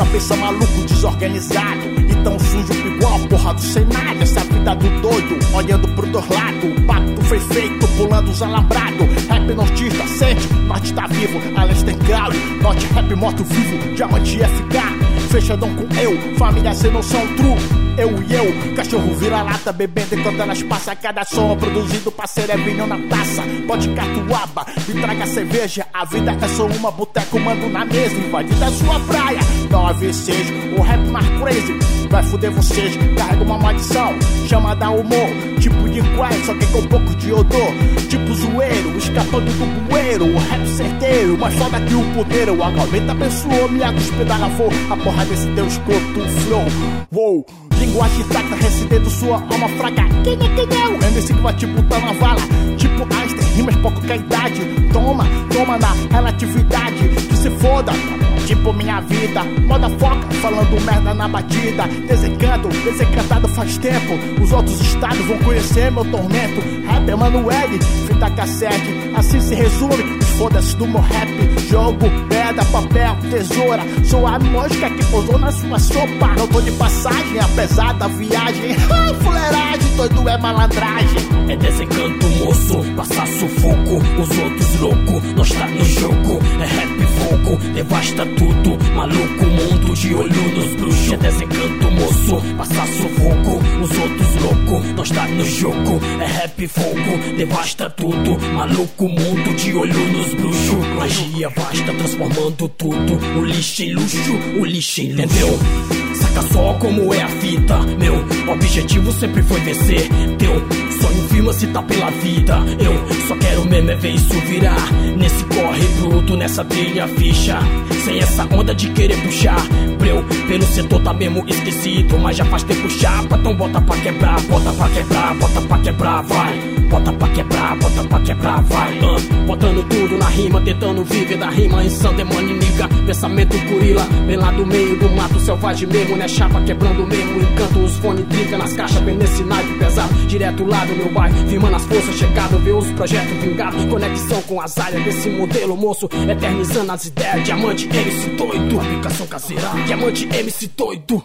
cabeça maluco, desorganizado e tão sujo igual porra do Senado. Essa vida do doido, olhando pro dois lados. O pacto foi feito, pulando os alambrados. Rap nortista, sente, norte tá vivo. Alester Crowley, norte rap morto vivo. Diamante FK, fechadão com eu, família sem noção true. Eu e eu, cachorro vira-lata, bebendo enquanto elas passam. Cada som produzido pra ser vinho na taça. Pode catuaba, me traga cerveja. A vida é só uma, boteco, mando na mesa. Invadida a sua praia, não AV6. O rap mais crazy, vai fuder vocês. Carrega uma maldição, chamada humor. Tipo de quest, só que com um pouco de odor. Tipo zoeiro, escapando do bueiro. O rap certeiro, mais foda que o puteiro. O Agalmeta abençoou, me aguspedalavou. A porra desse teu escoto flow. Uou, linguagem intacta, recebendo sua alma fraca. Quem é eu? MC que vai te botar na vala. Tipo Einstein, rimas pouco que a idade. Toma na relatividade. Que se foda, tipo minha vida. Moda foca, falando merda na batida. Desencantado faz tempo. Os outros estados vão conhecer meu tormento. Rap Emanuele, fita cassete. Assim se resume os foda-se do meu rap. Jogo, pedra, papel, tesoura. Sou a mosca que pousou na sua sopa. Não tô de passagem, apesar da viagem. Fuleiragem, doido é malandragem. É desencanto, moço, passar sufoco. Os outros louco, nós tá no jogo. É rap fogo, devasta tudo. Maluco, mundo de olho nos bruxos. É desencanto, moço, passar sufoco. Os outros louco, nós tá no jogo. É rap fogo, devasta tudo. Maluco, mundo de olho nos bruxos. Magia vasta, transformando tudo. O lixo em luxo, o lixo em luxo. Entendeu? Saca só como é a fita. Meu objetivo sempre foi vencer. Teu sonho firma-se tá pela vida. Eu só quero mesmo é ver isso virar. Nesse corre bruto, nessa trilha ficha. Sem essa onda de querer puxar. Breu, pelo setor tá mesmo esquecido. Mas já faz tempo chapa, então bota pra quebrar. Bota pra quebrar, bota pra quebrar, vai. Bota pra quebrar, bota pra quebrar, vai. Botando tudo na rima, tentando viver da rima. Insano, demônio, liga, pensamento gorila. Bem lá do meio do mato selvagem mesmo, né? Chapa quebrando mesmo, encanto. Os fones trinca nas caixas, bem nesse naipe pesado. Direto lá do meu bairro, firmando as forças. Chegado, ver os projetos vingados. Conexão com as áreas desse modelo, moço. Eternizando as ideias, diamante MC doido. Aplicação caseira, diamante MC doido.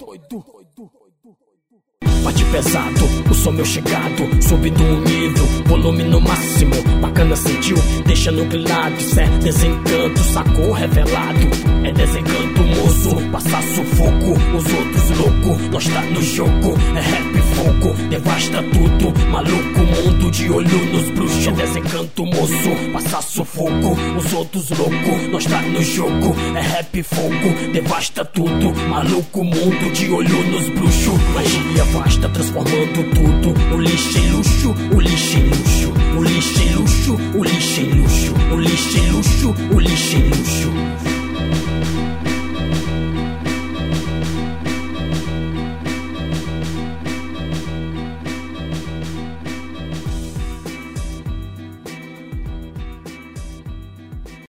Bate pesado, o som meu chegado, subindo um nível, volume no máximo, bacana sentiu, deixa nucleado, isso é desencanto, sacou revelado, é desencanto moço, passar sufoco, os outros louco, nós tá no jogo, é rap fogo, devasta tudo, maluco mundo de olho nos bruxos, é desencanto moço, passar sufoco, os outros louco, nós tá no jogo, é rap fogo, devasta tudo, maluco mundo de olho nos bruxos, magia vasta. Transformando tudo, o lixo em luxo, o lixo em luxo, o lixo em luxo, o lixo em luxo, o lixo em luxo, o lixo em luxo.